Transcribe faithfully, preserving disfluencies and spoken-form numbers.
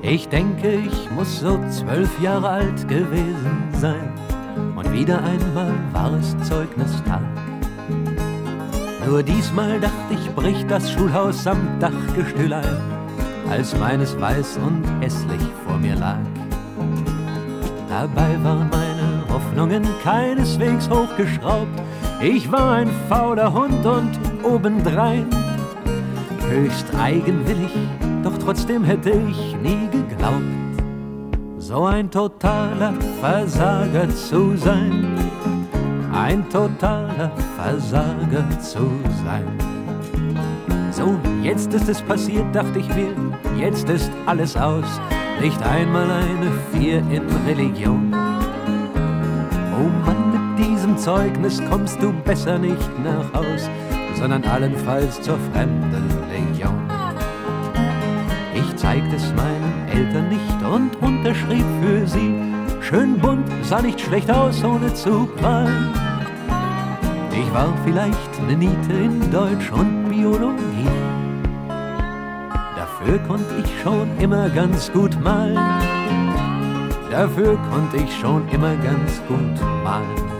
Ich denke, ich muss so zwölf Jahre alt gewesen sein. Und wieder einmal war es Zeugnistag. Nur diesmal dachte ich, bricht das Schulhaus samt Dachgestühl ein, als meines weiß und hässlich vor mir lag. Dabei waren meine Hoffnungen keineswegs hochgeschraubt. Ich war ein fauler Hund und obendrein höchst eigenwillig, doch trotzdem hätte ich nie geglaubt, so ein totaler Versager zu sein. Ein totaler Versager zu sein. So, jetzt ist es passiert, dachte ich mir, jetzt ist alles aus. Nicht einmal eine Vier in Religion. Oh Mann, mit diesem Zeugnis kommst du besser nicht nach Haus, sondern allenfalls zur Fremdenlegion. Ich zeigte es meinen Eltern nicht und unterschrieb für sie. Schön bunt, sah nicht schlecht aus, ohne zu prahlen. Ich war vielleicht eine Niete in Deutsch und Biologie. Dafür konnte ich schon immer ganz gut malen. Dafür konnte ich schon immer ganz gut malen.